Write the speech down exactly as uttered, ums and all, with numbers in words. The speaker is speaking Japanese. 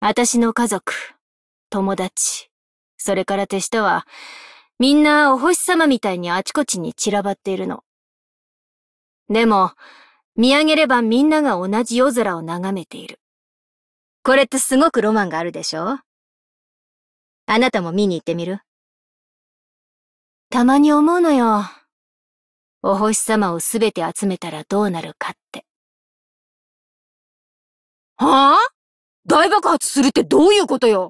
私の家族、友達、それから手下は、みんなお星様みたいにあちこちに散らばっているの。でも、見上げればみんなが同じ夜空を眺めている。これってすごくロマンがあるでしょ？あなたも見に行ってみる？たまに思うのよ。お星様をすべて集めたらどうなるかって。 はぁ？大爆発するってどういうことよ？